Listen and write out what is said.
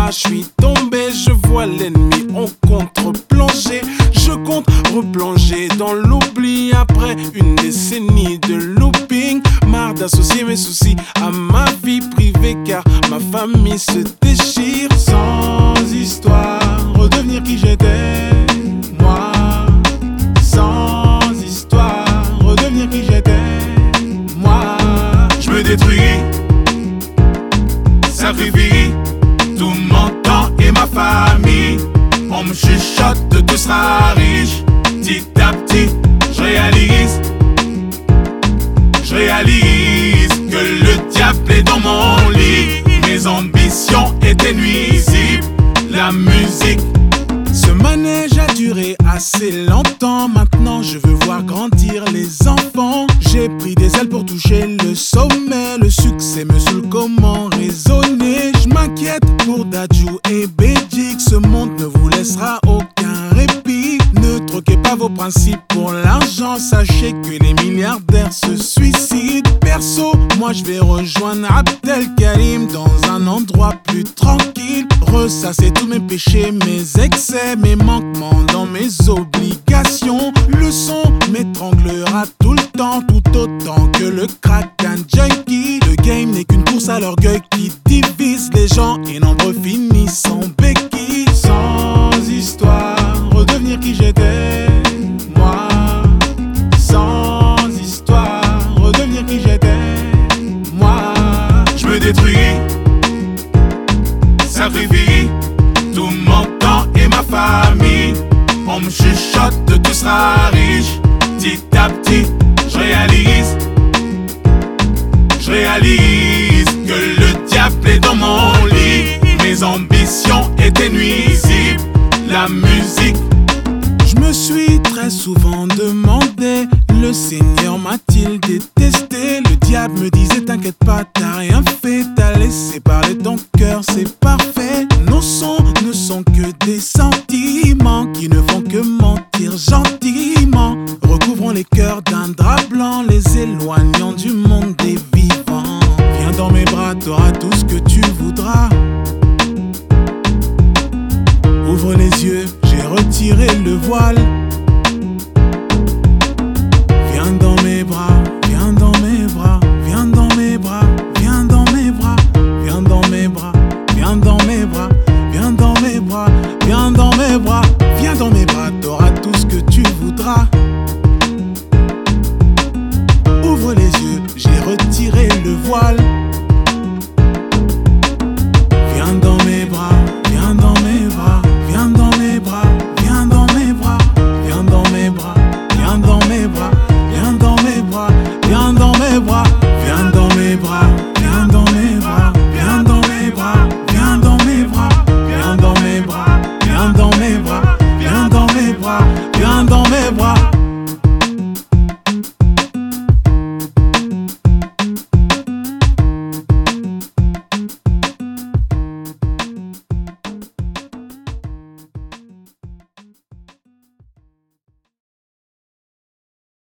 je suis tombé, je vois l'ennemi en contre-plongée. Je compte replonger dans l'oubli après une décennie de looping. Marre d'associer mes soucis à ma vie privée car ma famille se déchire. Sans histoire, redevenir qui j'étais, moi. Sans histoire, redevenir qui j'étais, moi. Je me détruis, sacrifie tout mon temps et ma famille. On me chuchote que tu seras riche. Petit à petit, je réalise que le diable est dans mon lit. Mes ambitions étaient nuisibles. La musique, ce manège a duré assez longtemps. Maintenant je veux voir grandir les enfants. J'ai pris des ailes pour toucher le sommet. Le succès me saoule, comment raisonner? Je m'inquiète pour Dadju et Bédik. Ce monde ne vous laissera aucun répit. Ne troquez pas vos principes pour l'argent. Sachez que les milliardaires se suicident. Perso, moi je vais rejoindre Abdelkarim dans un endroit plus tranquille. Ressasser tous mes péchés, mes excès, mes manquements dans mes obligations. Le son m'étranglera tout le temps, tout autant que le crack d'un junkie. Le game n'est qu'une course à l'orgueil qui divise les gens et nombreux finissent en béquille. Sans histoire, redevenir qui j'étais, moi. Sans histoire, redevenir qui j'étais, moi. je me détruis, sacrifie tout mon temps et ma famille. On me chuchote que tu seras riche. Petit à petit, je réalise que le diable est dans mon lit. Mes ambitions étaient nuisibles. La musique, Je me suis très souvent demandé, le Seigneur m'a-t-il détesté? Le diable me disait t'inquiète pas, t'as rien fait, t'as laissé parler ton cœur, c'est parfait. Nos sons ne sont que des sentiments qui ne font que mentir gentiment. Recouvrons les cœurs d'un drap blanc, les éloignant du monde des vivants. Viens dans mes bras, t'auras tout ce que tu voudras. Ouvre les yeux, j'ai retiré le voile.